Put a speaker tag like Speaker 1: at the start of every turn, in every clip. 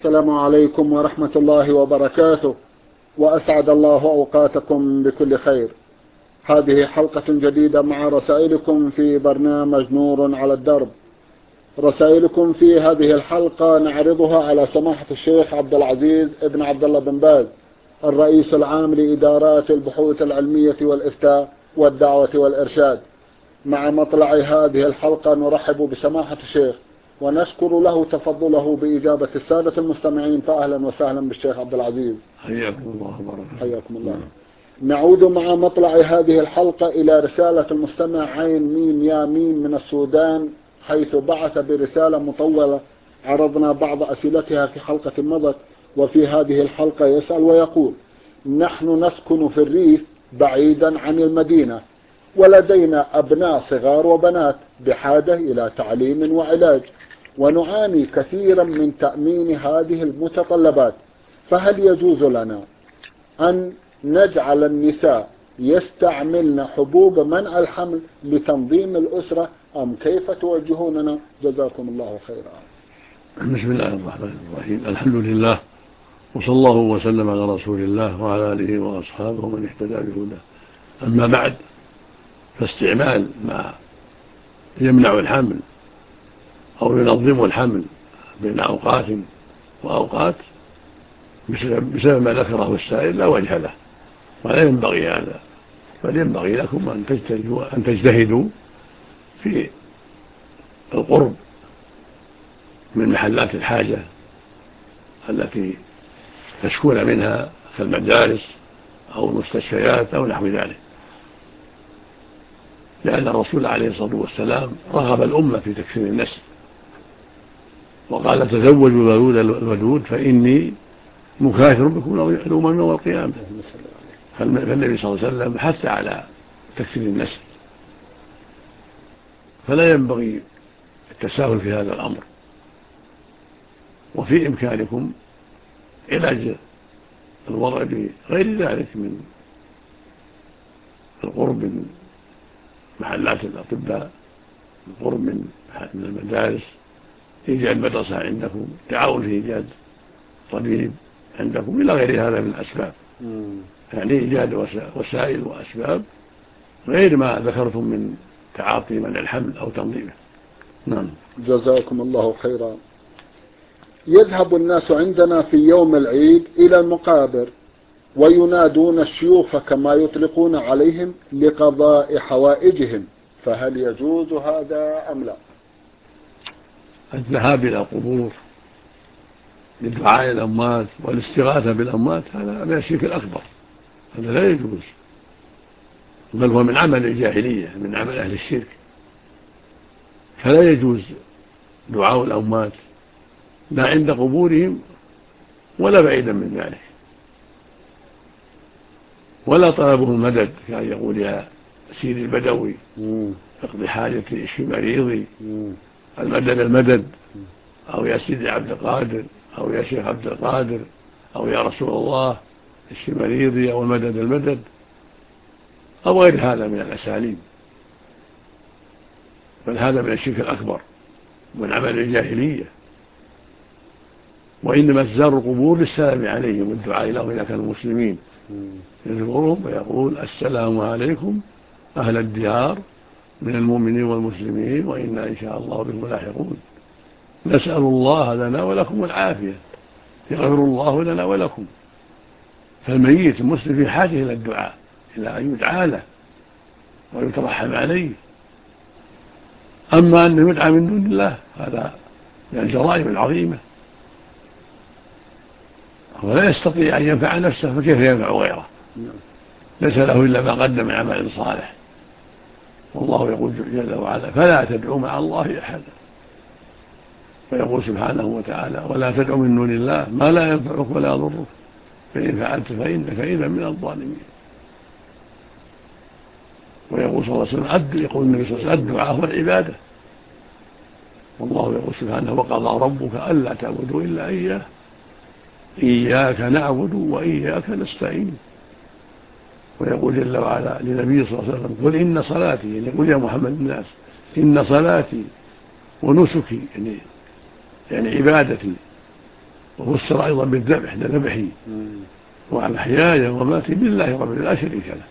Speaker 1: السلام عليكم ورحمة الله وبركاته، وأسعد الله أوقاتكم بكل خير. هذه حلقة جديدة مع رسائلكم في برنامج نور على الدرب. رسائلكم في هذه الحلقة نعرضها على سماحة الشيخ عبد العزيز ابن عبد الله بن باز، الرئيس العام لإدارات البحوث العلمية والإفتاء والدعوة والإرشاد. مع مطلع هذه الحلقة نرحب بسماحة الشيخ ونشكر له تفضله بإجابة السادة المستمعين، فأهلا وسهلا بالشيخ عبد العزيز.
Speaker 2: حياكم الله وبارك.
Speaker 1: حياكم الله. نعود مع مطلع هذه الحلقة إلى رسالة المستمع عين ميم يا ميم من السودان، حيث بعث برسالة مطولة عرضنا بعض أسئلتها في حلقة مضت، وفي هذه الحلقة يسأل ويقول: نحن نسكن في الريف بعيدا عن المدينة، ولدينا أبناء صغار وبنات بحاجة إلى تعليم وعلاج، ونعاني كثيرا من تأمين هذه المتطلبات، فهل يجوز لنا أن نجعل النساء يستعملن حبوب منع الحمل لتنظيم الأسرة، أم كيف توجهوننا؟ جزاكم الله خيرا.
Speaker 2: بسم الله الرحمن الرحيم. الحمد لله، وصلى الله وسلم على رسول الله وعلى آله وأصحابه ومن اهتدى بهداه. أما بعد، فاستعمال ما يمنع الحمل أو ينظم الحمل بين أوقات وأوقات بسبب ما ذكره السائل لا وجه له، ولا ينبغي هذا، بل ينبغي لكم أن تجتهدوا في القرب من محلات الحاجة التي تشكون منها كالمدارس أو المستشفيات أو نحو ذلك، لأن الرسول عليه الصلاة والسلام رغب الأمة في تكثير النسل، وقال: تزوجوا الودود فإني مكاثر بكم الأمم يوم القيامة. فالنبي صلى الله عليه وسلم حث على تكثير النسل، فلا ينبغي التساهل في هذا الأمر. وفي إمكانكم علاج الوضع بغير ذلك من القرب من محلات الأطباء، القرب من المدارس، إيجاد مدرسة عندكم، تعاون في إيجاد طبيب عندكم، إلى غير هذا من الأسباب. يعني إيجاد وسائل وأسباب غير ما ذكرتم من تعاطي منع الحمل أو تنظيمه. نعم.
Speaker 1: جزاكم الله خيرا. يذهب الناس عندنا في يوم العيد إلى المقابر وينادون الشيوخ كما يطلقون عليهم لقضاء حوائجهم، فهل يجوز هذا أم لا؟
Speaker 2: الذهاب إلى القبور للدعاء الأموات والاستغاثة بالأموات هذا من الشرك الأكبر، هذا لا يجوز، بل هو من عمل الجاهلية، من عمل أهل الشرك. فلا يجوز دعاء الأموات لا عند قبورهم ولا بعيدا من ذلك، ولا طلبه المدد كان يقول: يا سيدي البدوي اقضي حاجتي اشفي مريضي، المدد، أو يا سيدي عبد القادر، أو يا شيخ عبد القادر، أو يا رسول الله اشفي مريضي، أو المدد، أو غير هذا من الأساليب، بل هذا من الشرك الأكبر ومن عمل الجاهلية. وإنما تزار القبور للسلام عليهم والدعاء لهم إذا كانوا مسلمين، يزورهم ويقول: السلام عليكم أهل الديار من المؤمنين والمسلمين، وإنا إن شاء الله بكم لاحقون، نسأل الله لنا ولكم العافية، يغفر الله لنا ولكم. فالميت المسلم في حاجة إلى الدعاء، إلى أن يدعى له ويترحم عليه. أما أنه يدعى من دون الله هذا من الجرائم العظيمة، ولا يستطيع أن ينفع نفسه، فكيف ينفع غيره؟ ليس له إلا ما قدم من عمل صالح. والله يقول جل وعلا: فلا تدعوا مع الله أحدا. ويقول سبحانه وتعالى: ولا تدعوا من دون الله ما لا ينفعك ولا يضرك، فإن فعلت فإنك إذا من الظالمين. ويقول صلى الله عليه وسلم: يقول النبي صلى الله عليه وسلم: الدعاء هو العبادة. والله يقول سبحانه: وقضى ربك ألا تعبدوا إلا إياه إياك نعبد وإياك نستعين. ويقول جل وعلا لنبيه صلى الله عليه وسلم: قل إن صلاتي، يعني قل يا محمد الناس إن صلاتي ونسكي، يعني عبادتي وفسر أيضا بالذبح ذبحي ومحياي ومماتي لله رب العالمين لا شريك له.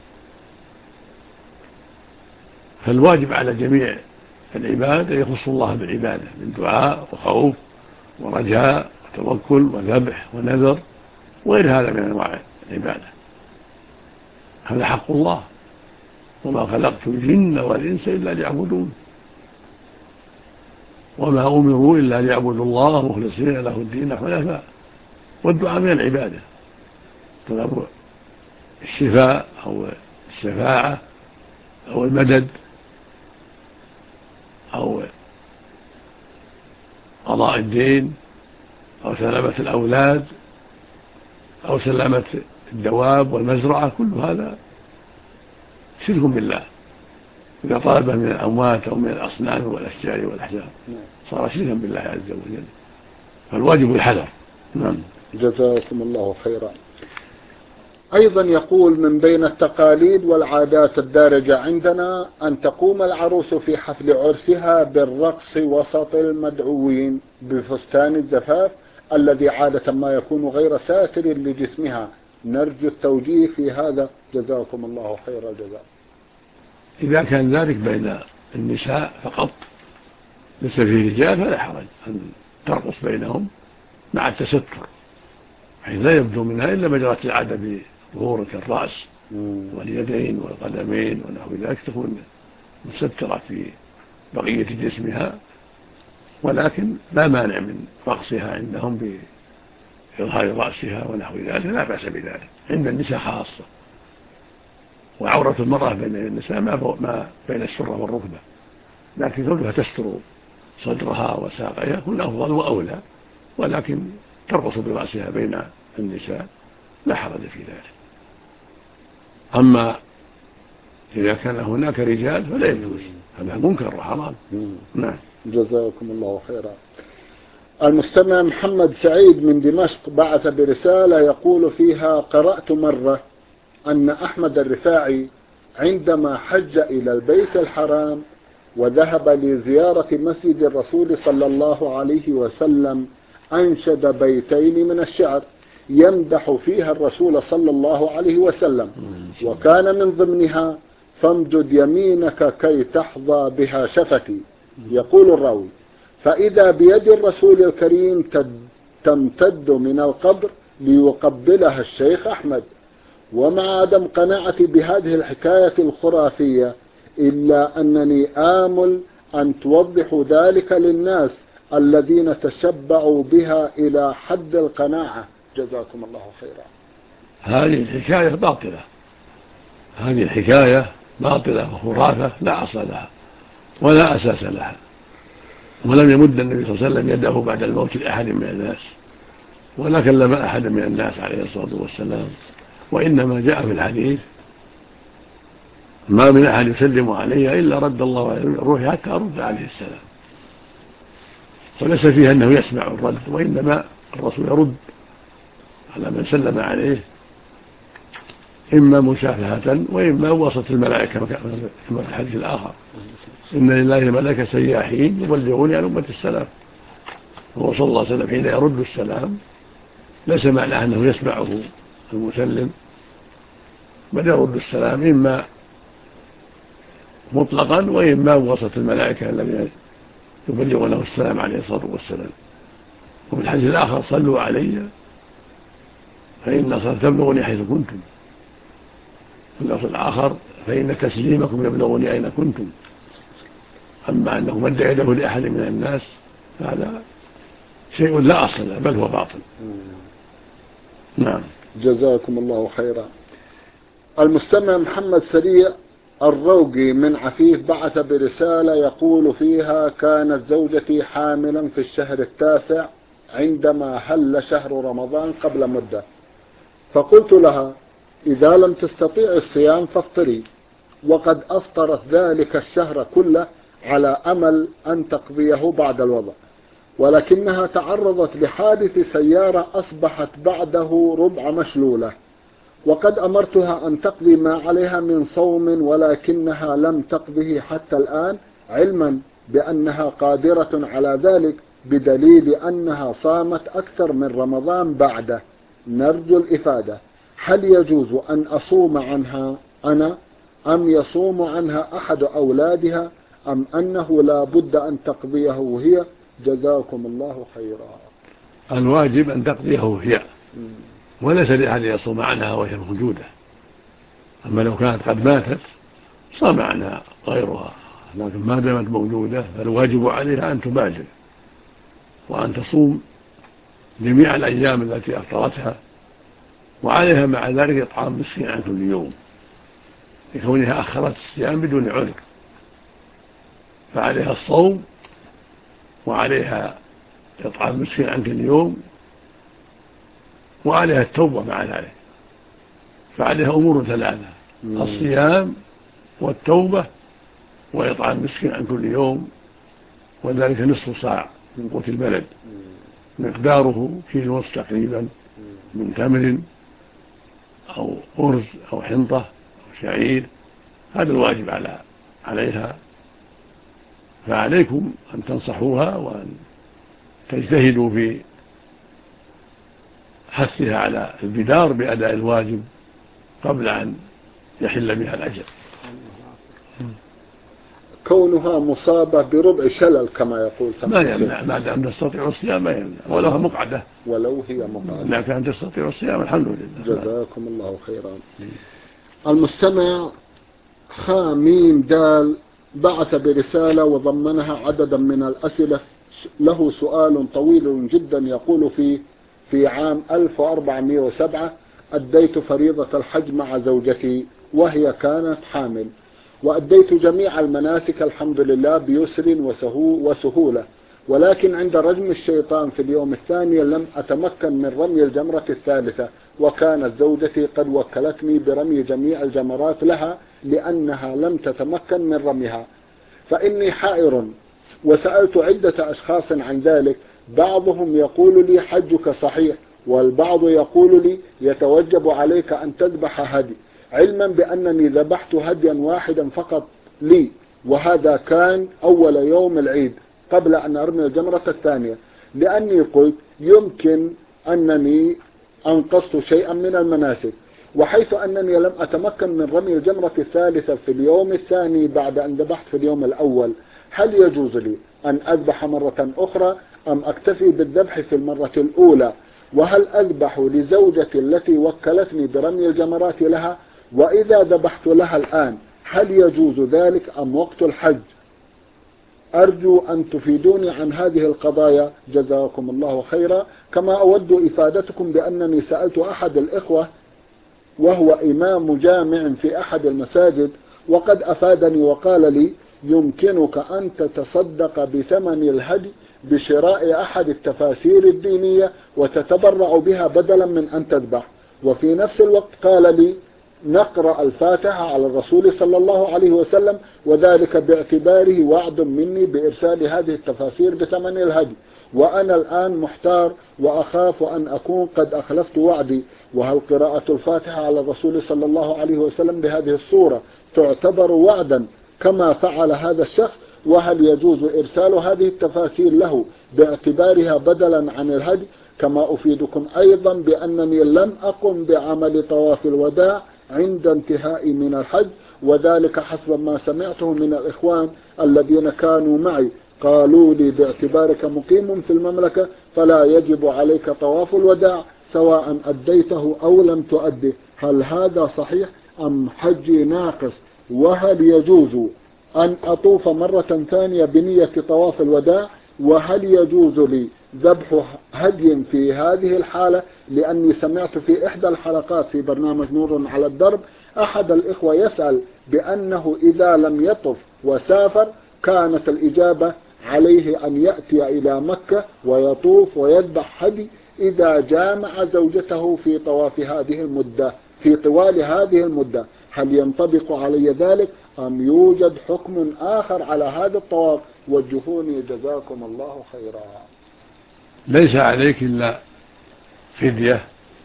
Speaker 2: فالواجب على جميع العباد أن يخصوا الله بالعبادة من دعاء وخوف ورجاء وتوكل وذبح ونذر وغير هذا من أنواع العبادة. هذا حق الله، وما خلقت الجن والإنس إلا ليعبدون، وما أمروا إلا ليعبدوا الله مخلصين له الدين حنفاء. والدعاء من العبادة، طلب الشفاء أو الشفاعة أو المدد أو قضاء الدين أو سلامة الأولاد أو سلامة الدواب والمزرعة، كل هذا شرك بالله إذا طلبه من الأموات أو من الأصنام والأشجار والأحجار صار شركا بالله عز وجل، فالواجب الحذر. نعم.
Speaker 1: جزاكم الله خيرا. أيضا يقول من بين التقاليد والعادات الدارجة عندنا أن تقوم العروس في حفل عرسها بالرقص وسط المدعوين بفستان الزفاف الذي عادة ما يكون غير ساتر لجسمها، نرجو التوجيه في هذا جزاكم الله خير الجزاء.
Speaker 2: إذا كان ذلك بين النساء فقط ليس فيه رجال فلا حرج أن ترقص بينهم مع التستر، حيث لا يبدو منها إلا ما جرت العادة بظهور كالرأس واليدين والقدمين ونحو ذلك، تكون مسترة في بقية جسمها، ولكن لا مانع من رقصها عندهم بإظهار رأسها ونحو ذلك، لا بأس بذلك عند النساء خاصة. وعورة المرأة بين النساء ما بين السرة والركبة، لكن كونها تستر صدرها وساقيها يكون أفضل وأولى، ولكن ترقص برأسها بين النساء لا حرج في ذلك. أما إذا كان هناك رجال فلا يجوز، هذا منكر وحرام. نعم.
Speaker 1: جزاكم الله خيرا. المستمع محمد سعيد من دمشق بعث برسالة يقول فيها: قرأت مرة أن أحمد الرفاعي عندما حج إلى البيت الحرام وذهب لزيارة مسجد الرسول صلى الله عليه وسلم أنشد بيتين من الشعر يمدح فيها الرسول صلى الله عليه وسلم، وكان من ضمنها: فامدد يمينك كي تحظى بها شفتي. يقول الراوي: فإذا بيد الرسول الكريم تمتد من القبر ليقبلها الشيخ أحمد. ومع عدم قناعتي بهذه الحكاية الخرافية إلا أنني آمل أن توضحوا ذلك للناس الذين تشبعوا بها إلى حد القناعة جزاكم الله خيرا.
Speaker 2: هذه الحكاية باطلة، هذه الحكاية باطلة وخرافة لا أصل لها ولا أساس لها، ولم يمد النبي صلى الله عليه وسلم يده بعد الموت لأحد من الناس ولا كلم أحد من الناس عليه الصلاة والسلام، وإنما جاء في الحديث: ما من أحد يسلم علي إلا رد الله عليه الروح حتى أرد عليه السلام. وليس فيها أنه يسمع الرد، وإنما الرسول يرد على من سلم عليه إما مشافهة وإما وسط الملائكة كما في الحديث الآخر: إن لله الملائكة سياحين يبلغون عن أمة السلام. هو صلى الله عليه وسلم حين يرد السلام ليس معناه أنه يسمعه المسلم، بل يرد السلام إما مطلقا وإما وسط الملائكة الذين يبلغونه السلام عليه الصلاة والسلام. وفي الحديث الآخر: صلوا علي فإن صلاة تبلغني حيث كنتم. في اللفظ الآخر: فإن تسليمكم يبلغني أين كنتم. أما أنه مد يده لأحد من الناس هذا شيء لا أصل له بل هو باطل. نعم.
Speaker 1: جزاكم الله خيرا. المستمع محمد سريع الروقي من عفيف بعث برسالة يقول فيها: كانت زوجتي حاملا في الشهر التاسع عندما هل شهر رمضان قبل مدة، فقلت لها: إذا لم تستطيع الصيام فافطري، وقد أفطرت ذلك الشهر كله على أمل أن تقضيه بعد الوضع، ولكنها تعرضت لحادث سيارة أصبحت بعده ربع مشلولة، وقد أمرتها أن تقضي ما عليها من صوم ولكنها لم تقضه حتى الآن، علما بأنها قادرة على ذلك، بدليل أنها صامت أكثر من رمضان بعده، نرجو الإفادة. هل يجوز أن أصوم عنها أنا أم يصوم عنها أحد أولادها أم أنه لا بد أن تقضيه هي؟ جزاكم الله خيرا.
Speaker 2: الواجب أن تقضيه هي، وليس لأحد يصوم عنها وهي موجودة. أما لو كانت قد ماتت صام عنها غيرها، لكن ما دامت موجودة فالواجب عليها أن تبادر وأن تصوم جميع الأيام التي أفطرتها، وعليها مع ذلك إطعام مسكين عن كل يوم لكونها أخرت الصيام بدون عذر، فعليها الصوم وعليها إطعام مسكين عن كل يوم وعليها التوبة مع ذلك. فعليها أمور ثلاثة: الصيام والتوبة وإطعام مسكين عن كل يوم، وذلك نصف صاع من قوت البلد مقداره كيلو ونصف تقريبا من تمر أو أرز أو حنطة أو شعير. هذا الواجب عليها، فعليكم أن تنصحوها وأن تجتهدوا في حثها على البدار بأداء الواجب قبل أن يحل بها الأجل.
Speaker 1: كونها مصابة بربع شلل كما يقول
Speaker 2: ما يمنع، ما دام تستطيع الصيام ما يمنع، ولو مقعدة،
Speaker 1: ولو هي مقعدة،
Speaker 2: إذا كانت تستطيع الصيام الحمد لله.
Speaker 1: جزاكم الله خيرا. المستمع خامين دال بعث برسالة وضمنها عددا من الأسئلة. له سؤال طويل جدا يقول فيه: في عام 1407 أديت فريضة الحج مع زوجتي وهي كانت حامل، وأديت جميع المناسك الحمد لله بيسر وسهولة، ولكن عند رجم الشيطان في اليوم الثاني لم أتمكن من رمي الجمرة الثالثة، وكانت زوجتي قد وكلتني برمي جميع الجمرات لها لأنها لم تتمكن من رميها، فإني حائر وسألت عدة أشخاص عن ذلك. بعضهم يقول لي حجك صحيح، والبعض يقول لي يتوجب عليك أن تذبح هدي، علما بأنني ذبحت هديا واحدا فقط لي، وهذا كان أول يوم العيد قبل أن أرمي الجمرة الثانية، لأني قلت يمكن أنني أنقصت شيئا من المناسك، وحيث أنني لم أتمكن من رمي الجمرة الثالثة في اليوم الثاني بعد أن ذبحت في اليوم الأول، هل يجوز لي أن أذبح مرة أخرى أم أكتفي بالذبح في المرة الأولى؟ وهل أذبح لزوجتي التي وكلتني برمي الجمرات لها؟ وإذا ذبحت لها الآن هل يجوز ذلك أم وقت الحج؟ أرجو أن تفيدوني عن هذه القضايا جزاكم الله خيرا. كما أود إفادتكم بأنني سألت أحد الإخوة وهو إمام جامع في أحد المساجد، وقد أفادني وقال لي يمكنك أن تتصدق بثمن الهدي بشراء أحد التفاسير الدينية وتتبرع بها بدلا من أن تذبح. وفي نفس الوقت قال لي نقرأ الفاتحة على الرسول صلى الله عليه وسلم، وذلك باعتباره وعد مني بإرسال هذه التفاسير بثمن الهدي، وأنا الآن محتار وأخاف أن أكون قد أخلفت وعدي. وهل قراءة الفاتحة على الرسول صلى الله عليه وسلم بهذه الصورة تعتبر وعدا كما فعل هذا الشخص؟ وهل يجوز إرسال هذه التفاسير له باعتبارها بدلا عن الهدي؟ كما أفيدكم أيضا بأنني لم أقم بعمل طواف الوداع عند انتهائي من الحج، وذلك حسب ما سمعته من الإخوان الذين كانوا معي، قالوا لي باعتبارك مقيم في المملكة فلا يجب عليك طواف الوداع سواء أديته أو لم تؤده. هل هذا صحيح أم حجي ناقص؟ وهل يجوز أن أطوف مرة ثانية بنية طواف الوداع؟ وهل يجوز لي ذبح هدي في هذه الحالة؟ لأني سمعت في إحدى الحلقات في برنامج نور على الدرب أحد الإخوة يسأل بأنه إذا لم يطف وسافر كانت الإجابة عليه أن يأتي إلى مكة ويطوف ويذبح هدي إذا جامع زوجته في طواف هذه المدة، في طوال هذه المدة. هل ينطبق علي ذلك أم يوجد حكم آخر على هذا الطواف؟ وجهوني جزاكم الله خيرا.
Speaker 2: ليس عليك إلا فدية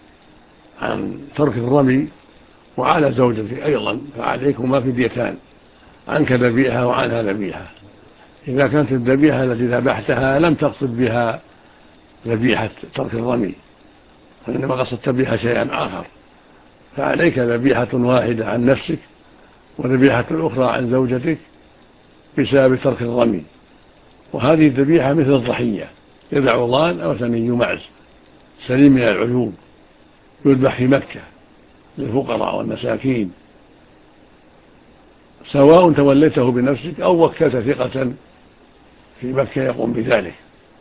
Speaker 2: عن ترك الرمي، وعلى زوجتك أيضا فعليكما فديتان، عنك ذبيحة وعنها ذبيحة. إذا كانت الذبيحة التي ذبحتها لم تقصد بها ذبيحة ترك الرمي، وإنما قصدت بها شيئا آخر، فعليك ذبيحة واحدة عن نفسك وذبيحة أخرى عن زوجتك بسبب ترك الرمي. وهذه الذبيحة مثل الضحية، يذبح ضان أو ثني معز سليم من العيوب، يذبح في مكة للفقراء والمساكين، سواء توليته بنفسك أو وكلت ثقة في مكة يقوم بذلك.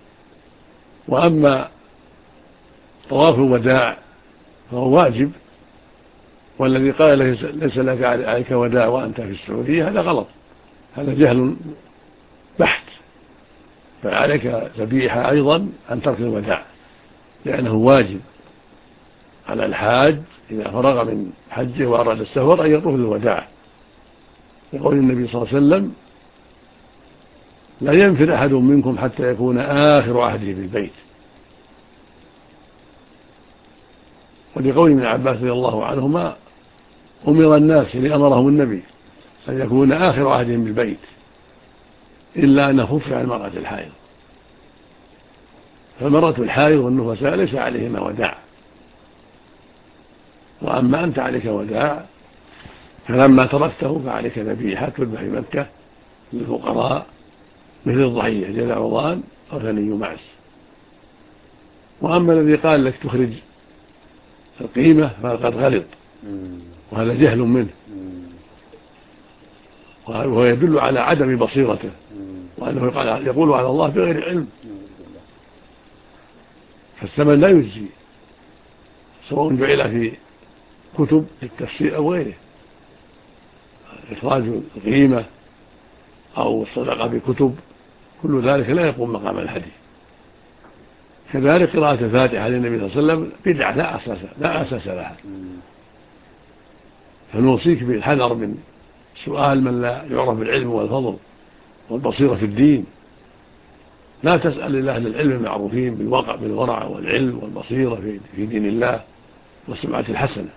Speaker 2: وأما طواف الوداع فهو واجب، والذي قال ليس لك عليك وداع وأنت في السعودية هذا غلط، هذا جهل بحت، فعليك ذبيحة أيضا عن ترك الوداع، لأنه واجب على الحاج إذا فرغ من حجه وأراد السفر أن يطوف الوداع، يقول النبي صلى الله عليه وسلم: لا ينفر أحد منكم حتى يكون آخر عهده بالبيت. ولقول ابن عباس رضي الله عنهما: أمر الناس أمرهم النبي أن يكون آخر عهدهم بالبيت إلا أن خف عن المرأة الحائض، فالمرأة الحائض والنفساء ليس عليهما وداع، وأما أنت عليك وداع، فلما تركته فعليك ذبيحة تذبح في مكة للفقراء مثل الضحية جذع ضان أو ثني معز. وأما الذي قال لك تخرج القيمة فقد غلط، وهذا جهل منه، وهو يدل على عدم بصيرته، وأنه يقول على الله بغير علم. فالثمن لا يجزي، سواء جعل في كتب للتفسير أو غيره، إخراج القيمة أو الصدقة بكتب، كل ذلك لا يقوم مقام الحديث. كذلك قراءة الفاتحة للنبي صلى الله عليه وسلم بدعة لا أساس لها، فنوصيك بالحذر من سؤال من لا يعرف بالعلم والفضل والبصيرة في الدين. لا تسأل إلا أهل العلم المعروفين بالورع والعلم والبصيرة في دين الله والسمعة الحسنة،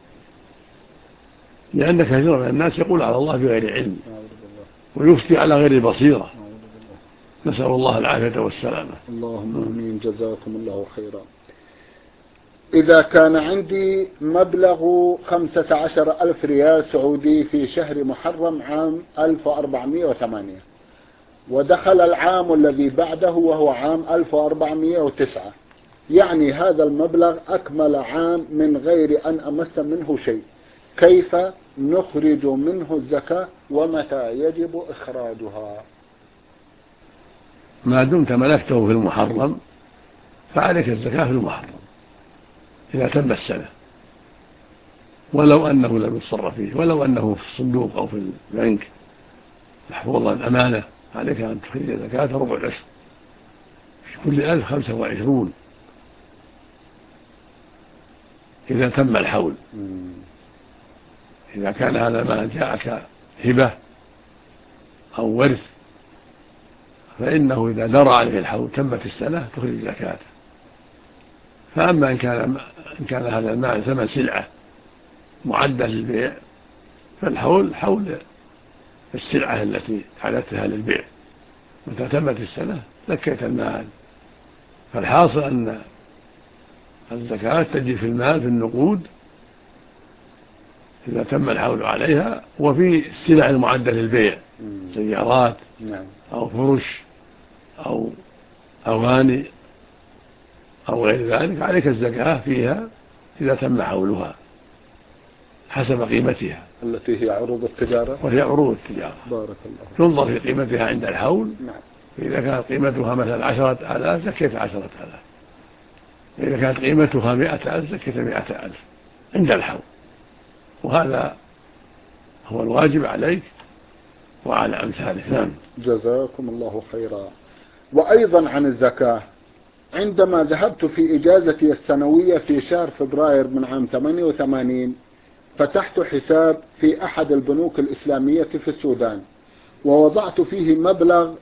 Speaker 2: لأن كثيرا من الناس يقول على الله بغير علم ويفتي على غير بصيرة، نسأل الله العافية والسلامة.
Speaker 1: اللهم آمين، جزاكم الله خيرا. إذا كان عندي مبلغ 15,000 ريال سعودي في شهر محرم عام 1408، ودخل العام الذي بعده وهو عام 1409، يعني هذا المبلغ أكمل عام من غير أن أمس منه شيء، كيف نخرج منه الزكاة ومتى يجب إخراجها؟
Speaker 2: ما دمت ملكته في المحرم فعليك الزكاة في المحرم إذا تم السنة، ولو أنه لم يتصرف فيه، ولو أنه في الصندوق أو في البنك محفوظا أمانة، عليك أن تخرج زكاة ربع العشر في كل 1000 25 إذا تم الحول. إذا كان هذا ما جاءك هبة أو ورث فإنه إذا درى عليه الحول تمت السنة تخرج زكاته. فأما إن كان هذا المال ثمن سلعة معدة للبيع فالحول حول السلعة التي أعددتها للبيع، متى تمت السنة زكيت المال. فالحاصل أن الزكاة تجي في المال في النقود إذا تم الحول عليها، وفي السلع المعدة للبيع سيارات أو فرش أو أواني أو غير ذلك عليك الزكاة فيها إذا تم حولها حسب قيمتها
Speaker 1: التي هي عروض التجارة،
Speaker 2: وهي عروض التجارة.
Speaker 1: بارك الله.
Speaker 2: تنظر في قيمتها عند الحول. فإذا كانت قيمتها مثلا 10,000 زكيت 10,000، إذا كانت قيمتها 100,000 زكيت 100,000 عند الحول. وهذا هو الواجب عليك وعلى أمثالك. نعم.
Speaker 1: جزاكم الله خيرا. وأيضا عن الزكاة، عندما ذهبت في إجازتي السنوية في شهر فبراير من عام 88 فتحت حساب في أحد البنوك الإسلامية في السودان، ووضعت فيه مبلغ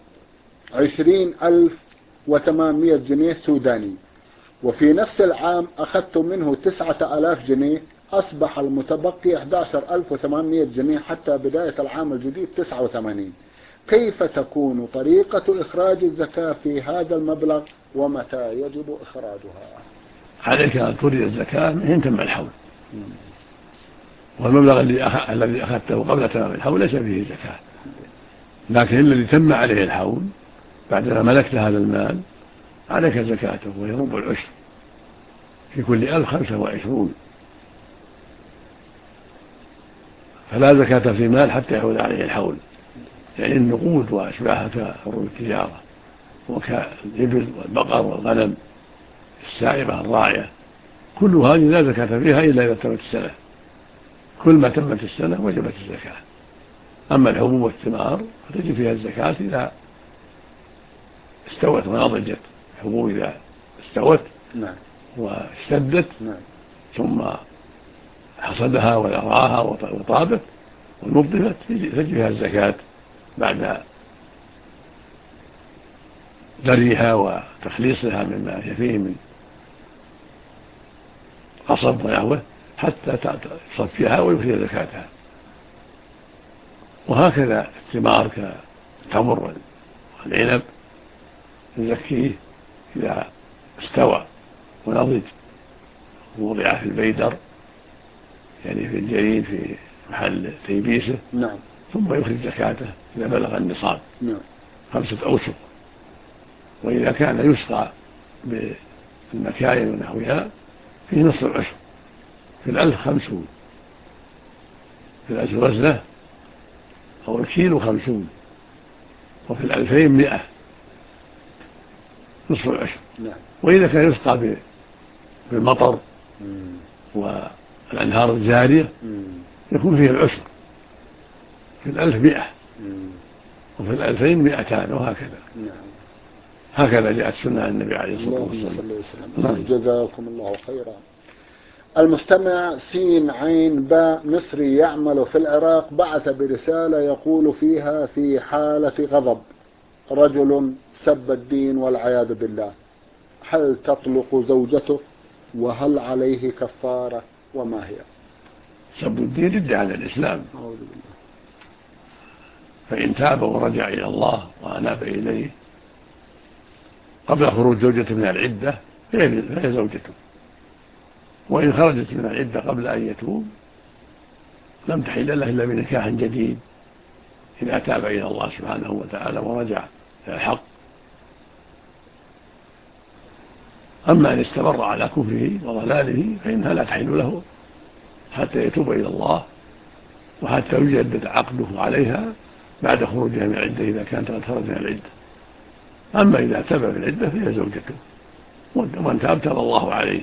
Speaker 1: 20,800 جنيه سوداني، وفي نفس العام أخذت منه 9,000 جنيه، أصبح المتبقي 11,800 جنيه حتى بداية العام الجديد 89. كيف تكون طريقة إخراج الزكاة في هذا المبلغ ومتى يجب إخراجها؟
Speaker 2: عليك أن تخرج الزكاة من حين تم الحول، والمبلغ الذي أخذته قبل تمام الحول ليس فيه زكاة، لكن الذي تم عليه الحول بعدما ملكت هذا المال عليك زكاته، وهي ربع العشر في كل 1025، فلا زكاة في مال حتى يحول عليه الحول. يعني النقود وأشباهها كعروض التجارة وكالإبل والبقر والغنم السائبة الراعية، كل هذه لا زكاة فيها إلا إذا تمت السنة، كل ما تمت السنة وجبت الزكاة. أما الحبوب والثمار فتجب فيها الزكاة إذا استوت ونضجت، الحبوب إذا استوت واشتدت ثم حصدها وذراها وطابت ونظفت تجب فيها الزكاة بعد ذريها وتخليصها مما هي فيه من قصب ونحوه حتى تصفيها ويخرج زكاتها. وهكذا الثمار كالتمر والعنب نزكيه إذا استوى ونضج ووضع في البيدر، يعني في الجريد في محل تيبيسه، ثم يخرج زكاته إذا بلغ النصاب 5 أوسق. وإذا كان يسقى بالمكاين ونحوها فيه نصف العشر، في 1000 50، في 1000 وزنة أو الكيلو 50، وفي 2000 100، نصف العشر. وإذا كان يسقى بالمطر والأنهار الجارية يكون فيه العشر، في 1000 100، وفي 2000 200، وهكذا. هكذا جاءت سنة النبي عليه الصلاة والسلام.
Speaker 1: جزاكم الله خيرا. المستمع سين عين باء مصري يعمل في العراق بعث برسالة يقول فيها: في حالة غضب رجل سب الدين والعياذ بالله، هل تطلق زوجته؟ وهل عليه كفارة؟ وما هي؟
Speaker 2: سب الدين ردة على الإسلام، فإن تاب ورجع إلى الله وأناب إليه قبل خروج زوجته من العدة فهي زوجته، وإن خرجت من العدة قبل أن يتوب لم تحل له إلا بنكاح جديد إذا تاب إلى الله سبحانه وتعالى ورجع إلى الحق. أما إن استمر على كفره وضلاله فإنها لا تحل له حتى يتوب إلى الله وحتى يجدد عقده عليها بعد خروجها من العدة إذا كانت قد خرجت من العدة. أما إذا تاب في العدة فهي زوجته، ومن تاب تاب الله عليه.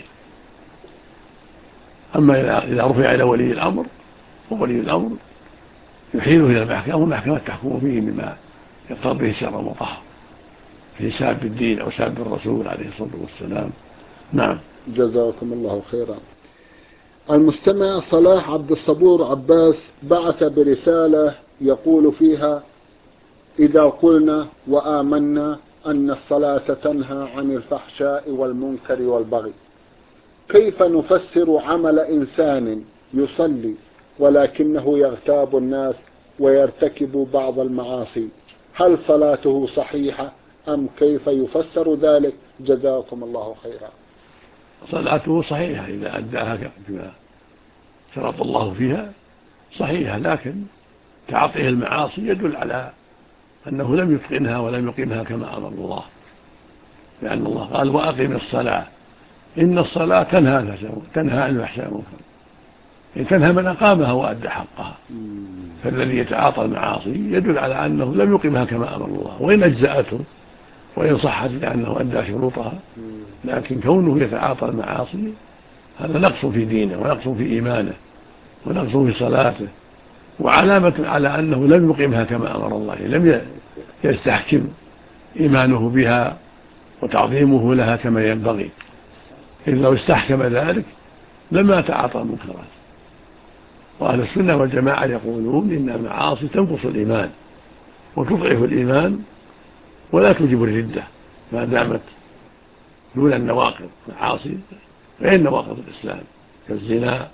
Speaker 2: أما إذا رفع إلى ولي الأمر وولي الأمر يحيله إلى المحكمة والمحكمة تحكم فيه بما يقتضيه الشرع المطهر في ساب الدين أو ساب الرسول عليه الصلاة والسلام. نعم.
Speaker 1: جزاكم الله خيرا. المستمع صلاح عبد الصبور عباس بعث برسالة يقول فيها: إذا قلنا وآمنا أن الصلاة تنهى عن الفحشاء والمنكر والبغي، كيف نفسر عمل إنسان يصلي ولكنه يغتاب الناس ويرتكب بعض المعاصي؟ هل صلاته صحيحة أم كيف يفسر ذلك؟ جزاكم الله خيرا.
Speaker 2: صلاته صحيحة إذا أداها كما شرط الله فيها صحيحة، لكن تعاطيه المعاصي يدل على أنه لم يتقنها ولم يقيمها كما أمر الله، لأن الله قال: وأقم الصلاة إن الصلاة تنهى عن الفحشاء والمنكر، إن تنهى من أقامها وأدى حقها. فالذي يتعاطى المعاصي يدل على أنه لم يقيمها كما أمر الله، وإن أجزأته وإن صحت لأنه أدى شروطها، لكن كونه يتعاطى المعاصي هذا نقص في دينه ونقص في إيمانه ونقص في صلاته، وعلامة على أنه لم يقيمها كما أمر الله، لم يستحكم إيمانه بها وتعظيمه لها كما ينبغي. إذ لو استحكم ذلك لما تعاطى المنكرات. وأهل السنة والجماعة يقولون إن المعاصي تنقص الإيمان وتضعف الإيمان ولا توجب الردة ما دامت دون النواقض. المعاصي غير نواقض الإسلام كالزنا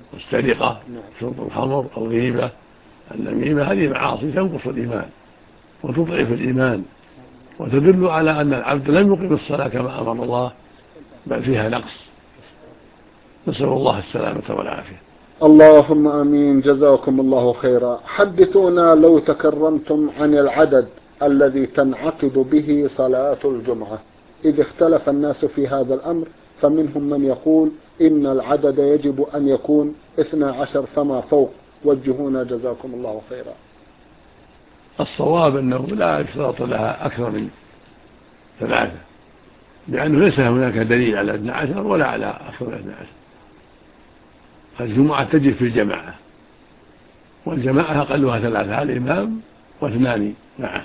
Speaker 2: والسرقة، شرب الخمر أو الغيبة، النميمة، هذه معاصي تنقص الإيمان وتضعف الإيمان، وتدل على أن العبد لم يقم الصلاة كما أمر الله، بل فيها نقص. نسأل الله السلامة والعافية.
Speaker 1: اللهم آمين. جزاكم الله خيرا. حدثونا لو تكرمتم عن العدد الذي تنعقد به صلاة الجمعة، إذ اختلف الناس في هذا الأمر، فمنهم من يقول إن العدد يجب أن يكون 12 فما فوق. وجهونا جزاكم الله خيرا.
Speaker 2: الصواب أنه لا يشترط لها أكثر من 3، لأنه ليس هناك دليل على 12 ولا على أكثر من 12. فالجمعة تجب في الجماعة، والجماعة أقلها 3، الإمام و2 معه.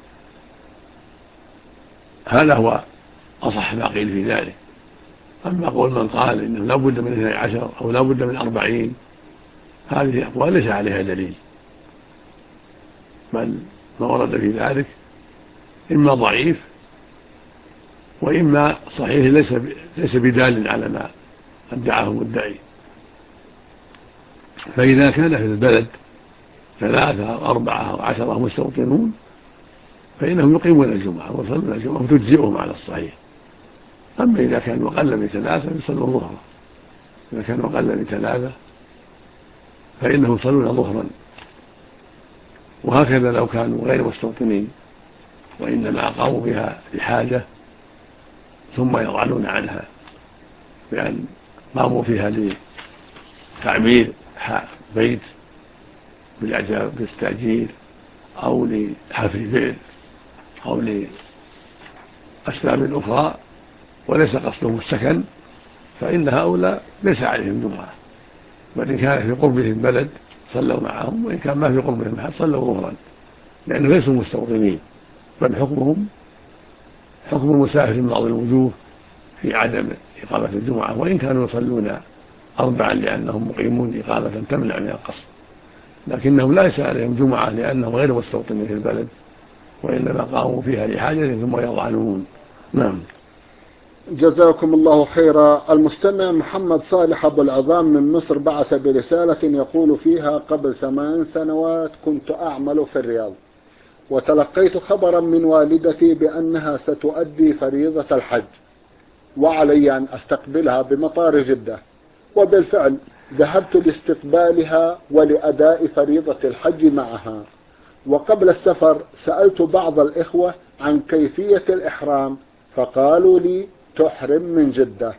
Speaker 2: هذا هو أصح ما قيل في ذلك. أما قول من قال إنه لا بد من 12 أو لا بد من 40، هذه أقوال ليس عليها دليل، بل ما ورد في ذلك إما ضعيف وإما صحيح ليس بدال على ما ادعاه المدعي. فإذا كان في البلد 3 أو 4 أو 10 مستوطنون فإنهم يقيمون الجمعة ويصلون الجمعة وتجزئهم على الصحيح. أما إذا كانوا أقل من 3 يصلون ظهرا، إذا كانوا أقل من 3 فإنهم يصلون ظهرا. وهكذا لو كانوا غير مستوطنين وإنما أقاموا بها لحاجة ثم يضعنون عنها بأن قاموا فيها لتعمير بيت بالاستأجير أو لحفر بئر أو لأسباب أخرى وليس قصدهم السكن، فإن هؤلاء ليس عليهم جمعة، بل إن كان في قربهم بلد صلوا معهم، وإن كان ما في قربهم أحد صلوا ظهرا، لأنه ليسوا مستوطنين، بل حكمهم حكم المسافر من بعض الوجوه في عدم إقامة الجمعة، وإن كانوا يصلون 4 لأنهم مقيمون إقامة تمنع من القصد، لكنهم ليس عليهم جمعة لأنهم غير مستوطنين في البلد، وإنما قاموا فيها لحاجة ثم يضعنون. نعم.
Speaker 1: جزاكم الله خيرا. المستمع محمد صالح أبو العظام من مصر بعث برسالة يقول فيها: قبل 8 سنوات كنت أعمل في الرياض، وتلقيت خبرا من والدتي بأنها ستؤدي فريضة الحج وعلي أن أستقبلها بمطار جدة، وبالفعل ذهبت لاستقبالها ولأداء فريضة الحج معها. وقبل السفر سألت بعض الإخوة عن كيفية الإحرام، فقالوا لي تحرم من جدة،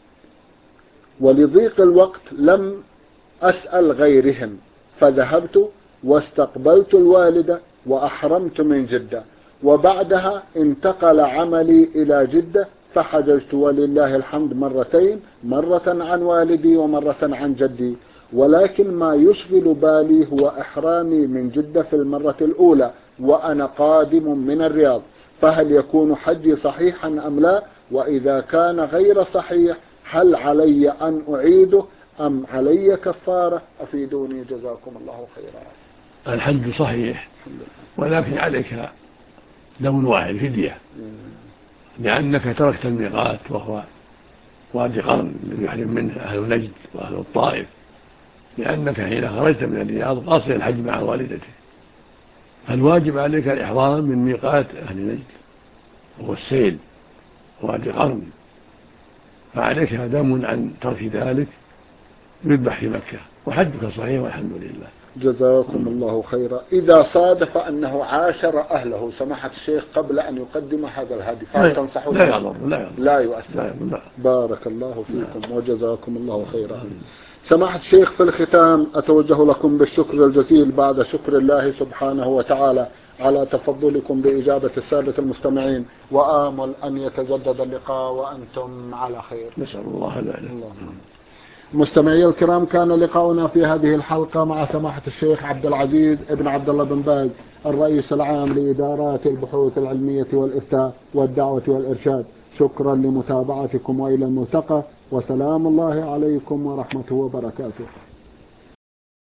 Speaker 1: ولضيق الوقت لم أسأل غيرهم، فذهبت واستقبلت الوالدة وأحرمت من جدة، وبعدها انتقل عملي إلى جدة فحججت ولله الحمد 2 مرة عن والدي ومرة عن جدي، ولكن ما يشغل بالي هو إحرامي من جدة في المرة الأولى وأنا قادم من الرياض، فهل يكون حجي صحيحا أم لا؟ وإذا كان غير صحيح هل علي أن أعيده أم علي كفارة؟ أفيدوني جزاكم الله خيرا.
Speaker 2: الحج صحيح، ولكن عليك دم واحد فدية، لأنك تركت الميقات وهو وادي قرن الذي يحرم منه أهل نجد وأهل الطائف، لأنك حين خرجت من الرياض قاصد الحج مع والدتك، فالواجب عليك الإحرام من ميقات أهل نجد وهو السيل وادي قرن، فعليك دم عن ترك ذلك يذبح في مكة، وحجك صحيح والحمد لله.
Speaker 1: جزاكم الله خيرا. إذا صادف أنه عاشر أهله سماحة الشيخ قبل أن يقدم هذا الهدي فهل تنصحون؟
Speaker 2: لا يضر،
Speaker 1: لا يؤثر.
Speaker 2: لا.
Speaker 1: بارك الله فيكم وجزاكم الله خيرا. سماحة الشيخ، في الختام أتوجه لكم بالشكر الجزيل بعد شكر الله سبحانه وتعالى على تفضلكم بإجابة السادة المستمعين، وآمل أن يتجدد اللقاء وأنتم على خير.
Speaker 2: نسأل الله ذلك.
Speaker 1: مستمعي الكرام، كان لقاؤنا في هذه الحلقة مع سماحة الشيخ عبد العزيز ابن عبد الله بن باز، الرئيس العام لإدارات البحوث العلمية والإفتاء والدعوة والإرشاد. شكرا لمتابعتكم وإلى الملتقى، وسلام الله عليكم ورحمته وبركاته.